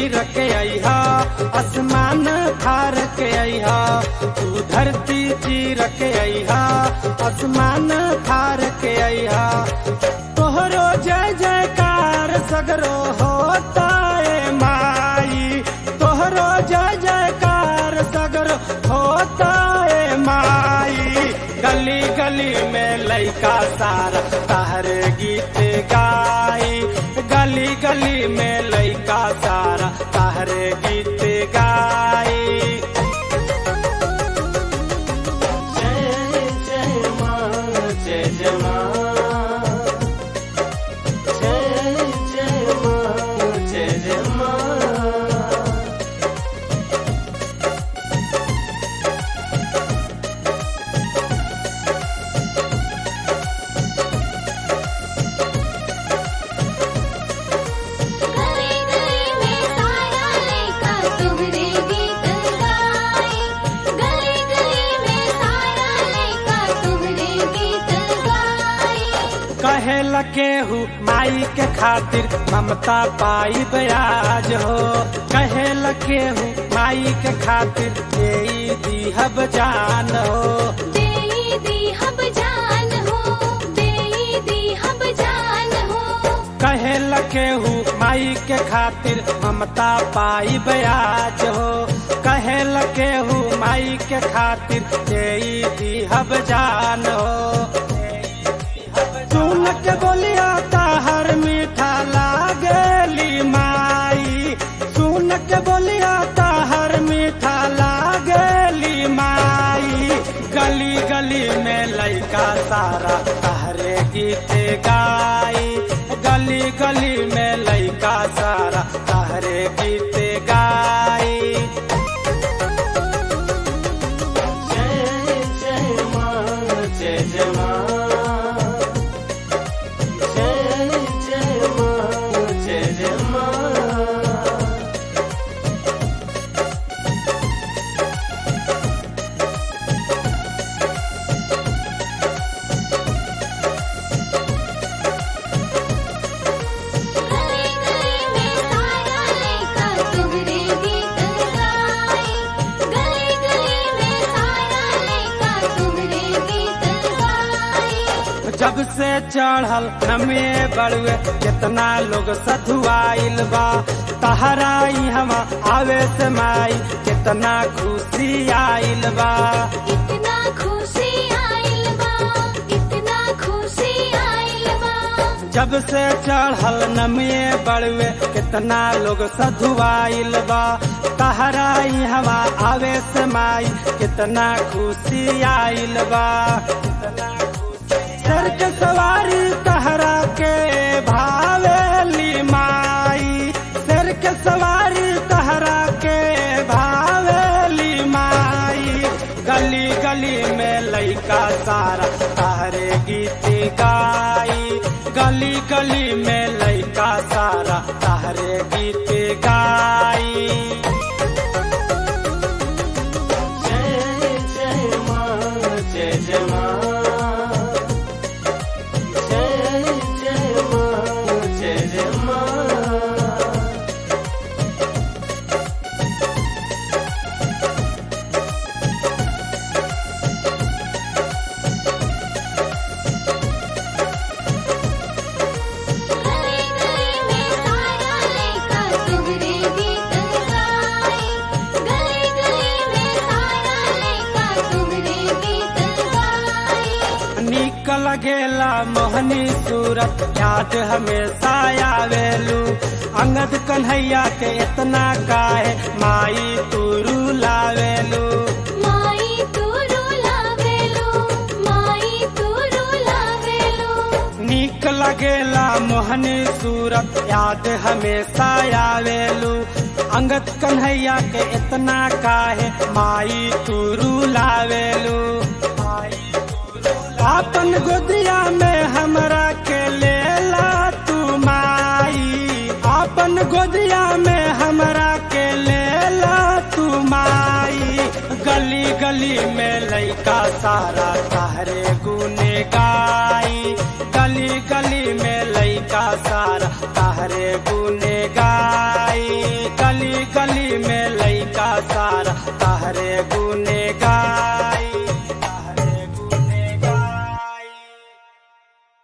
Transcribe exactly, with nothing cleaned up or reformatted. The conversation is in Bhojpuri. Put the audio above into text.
चीर के अइहा, आसमान फार के अइहा। तू धरती चीर के अइहा, आसमान फार के अइहा। तोहरो जय जयकार सगरो होता है माई, तोहरो जय जयकार सगरो होता है माई। गली गली में लइका सारा तहरे गीत गाई, गली गली में लइका सारा तहरे गीत गाई। जय जय माँ, जय जय माँ, जय जय माँ, जय जय माँ। कहे लकेहू माई के खातिर ममता पाई बयाज हो, कहे लकेहू माई के खातिर देई दीहब जान हो, देई दीहब जान हो, देई दीहब जान हो। कहे लकेहू माई के खातिर ममता पाई बयाज हो, कहे लकेहू माई के खातिर देई दीहब जान हो। सुन के बोलिया ताहर मीठा लागेली माई, सुन के बोलिया ताहर मीठा लागेली माई। गली गली में लइका सारा तहरे गीत गाई, गली गली में लइका सारा तहरे गीत गाई। जय जय माँ, जय जय माँ, जब से चढ़ल नमे बड़ुए कितना लोग सधुआइल बा। तहरा हम आवे से माई कितना खुशी आइल बा, इतना खुशी आइल बा, इतना खुशी आइल बा। जब से चढ़ल नमे बड़ुए कितना लोग सधुआइल बा। तहरा हम आवे से माई कितना खुशी आइल बा। सर के सवारी तहरा के भावेली माई, सर के सवारी तहरा के भावेली माई। गली गली में लइका सारा तहरे गीत गाई, गली गली में लइका सारा तहरे गीत गाई। जय जय माँ, जय जय माँ, लगेला मोहनी सूरत याद हमेशा आवेलू। अंगद कन्हैया के इतना काहे माई तू लावेलू, माई तू लावेलू, माई तू लावेलू। नीक लगेला मोहनी सूरत याद हमेशा आवेलू। अंगद कन्हैया के इतना काहे माई तू लावेलू। आपन गोदिया में हमरा के लेला तू माई, आपन गोदिया में हमरा के लेला तू माई। गली गली में लइका सारा तहरे गुने गाई, गली गली में लइका सारा तहरे गुने